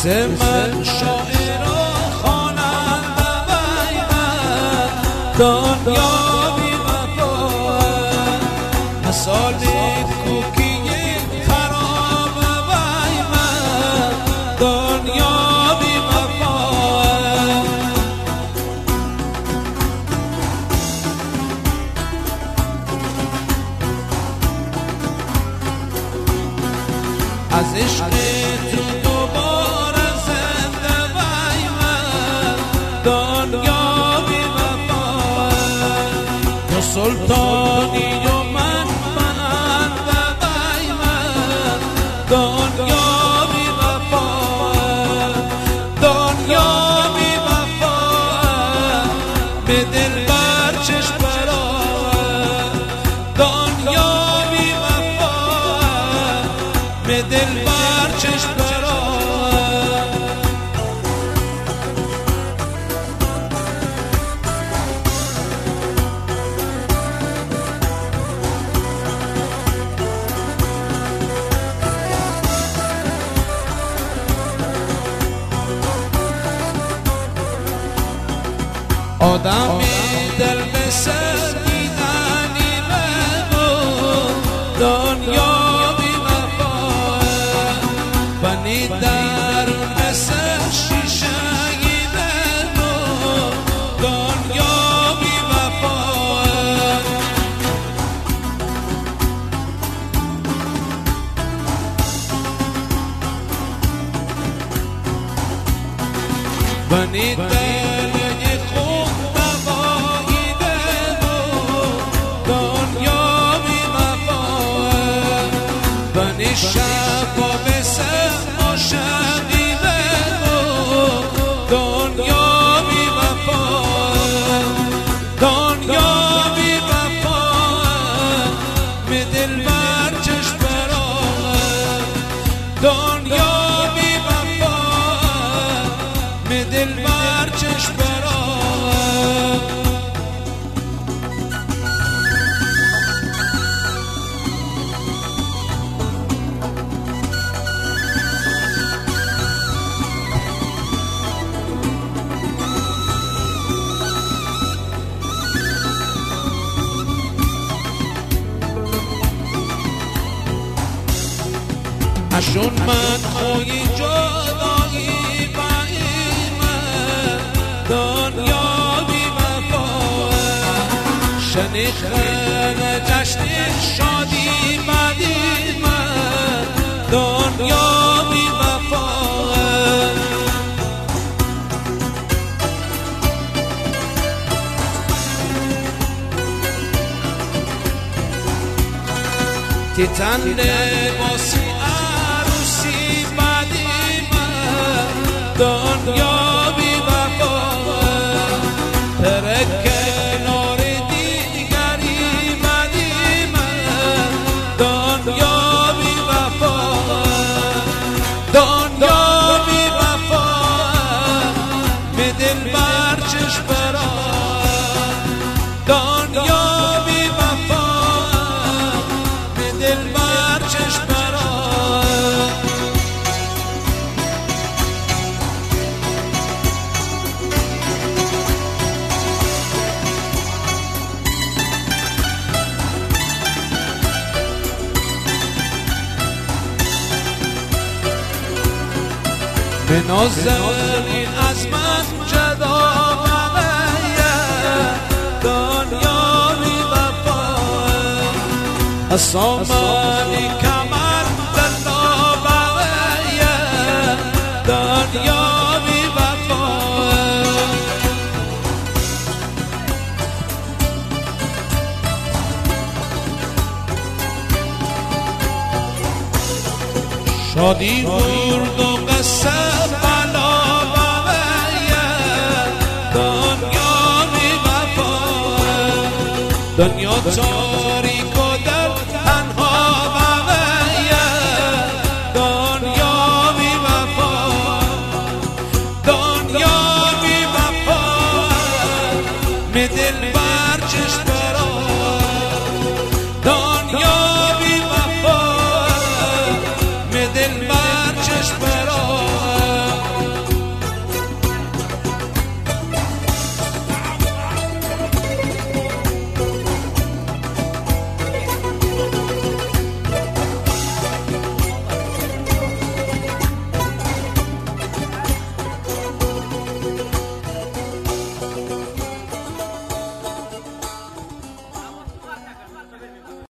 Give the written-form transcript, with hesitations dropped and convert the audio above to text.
مثل من شاعر و خواننده وای من دنیا بی وفاه مثال کوکی خراب وای من دنیا بی وفاه از عشق تو دوباره زنده وای من دنیا بی وفاه تو سلطانی و من بنده وای من دنیا بی وفاه دنیا بی وفاه به دل بر چشم برآور دنیا بی وفاه به دل بر چشم برآور آدمی دل به سر دیدنی بگو دنیا بی وفاه بنی درون مثل شیشه‌ای بگو دنیا بی وفاه بنی دل خوب بقایی بگو دنیا بی وفاه بنی شب سر عاشقی بگو دنیا بی وفاه دنیا بی وفاه به دل بر چشم برآور دنیا بی وفاه به دل بر چشم برآور اشون من خوی جدایی بایی من دنیا بی وفاه شنیدن جشن شادی بدی من دنیا بی وفاه تیتن لباسی عروسی بدی من دنیا بی وفاه ترک کنار دیگری بدی من دنیا بی وفاه دنیا بی وفاه به دل بر چشم برآور دنیا بی وفاه به دل بر چشم برآور به نازنین از من جدا بقیه دنیا بی وفاه اسامانی کمر دلا بقیه دنیا بی وفاه شادی برد و قصه بلا بقیه دنیا بی وفاه دنیا تاریک و دل تنها بقیه دنیا بی وفاه دنیا بی وفاه به دل